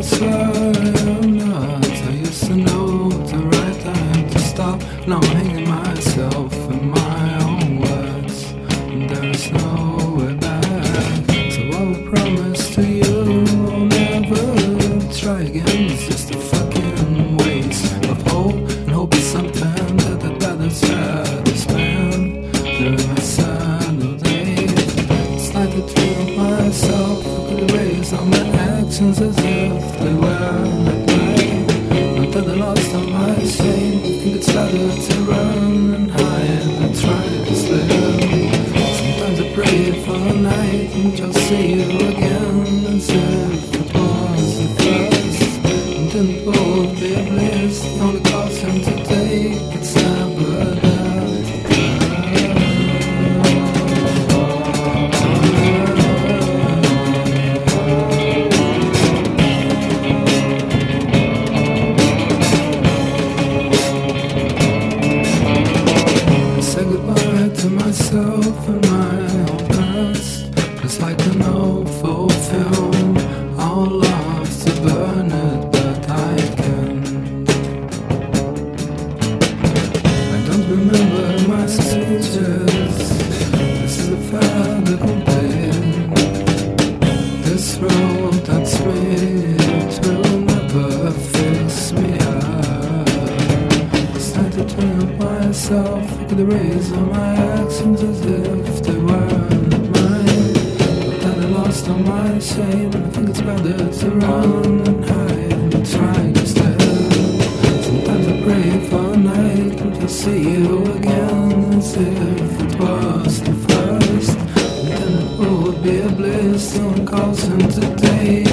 swear I'm not. I used to know the right time to stop. Now I'm hanging myself in my own words, and there's no way back. So I will promise to you I'll never try again. It's just a fucking waste of hope, and hope is something that I'd rather satisfy during my saddle days. It's like I treat myself, I could erase all my actions as if they were not mine. Not that I lost all my shame, I think it started to run and hide. I tried to slip. Sometimes I pray for a night and just see you again, as if it was the first. And then it would be a bliss, the only caution to take, it's never done. To myself and my own past, just like an old folk film. I would love to burn it, but I can't. I don't remember my speeches. This is a fait accompli. This road that's me, it will never fix me up. It's time to turn up myself, I could erase all my actions as if they weren't mine. But that I lost all my shame, I think it's better to run and hide and try to stay. Sometimes I pray for a night and just see you again, as if it was the first. And then it would be a bliss, no one calls him today.